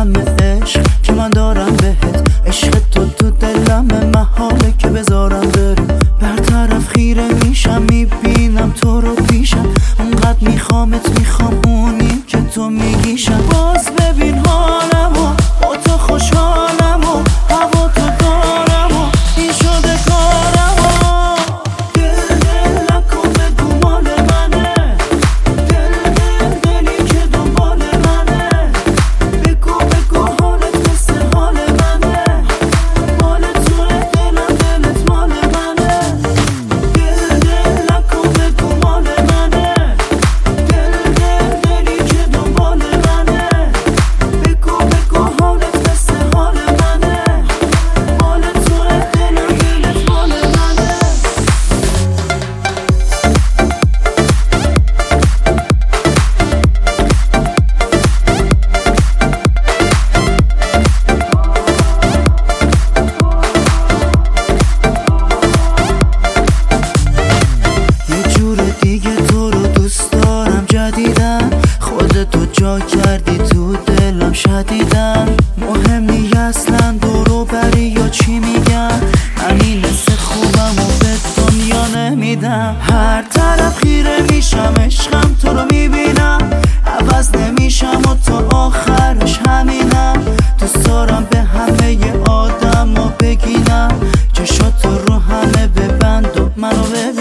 همه عشق که من دارم بهت، عشق تو دلمه، محاله که بذارم بره. برطرف خیره میشم میبینم تو رو پیشم، اونقدر میخوام اونی که تو میگیشم. باز ببین حالمو، با تو خوشحالمو، هوا تو دارم و این شده کارمو. دل نکن بگو مال منه، دلی که دنبال منه. بگو حالت مثل حال منه، مال توه دلت مال منه. دل نکن بگو مال منه، دلی که دنبال منه. بگو حالت مثل حال منه، مال توه دلت مال منه. یه جور دیگه تو رو دوست دارم جدیدن، خودتو جا کردی تو دلم شدیدن. مهم نی اصلا دورو بری یا چی میگن، من این حس خوبم و به دنیا نمیدم. هر طرف خیره میشم عشقم تو رو میبینم، عوض نمیشم و تا آخرش همینم. دوست دارم به همه آدم ها بگینم، چشاتو رو همه ببند و منو ببین.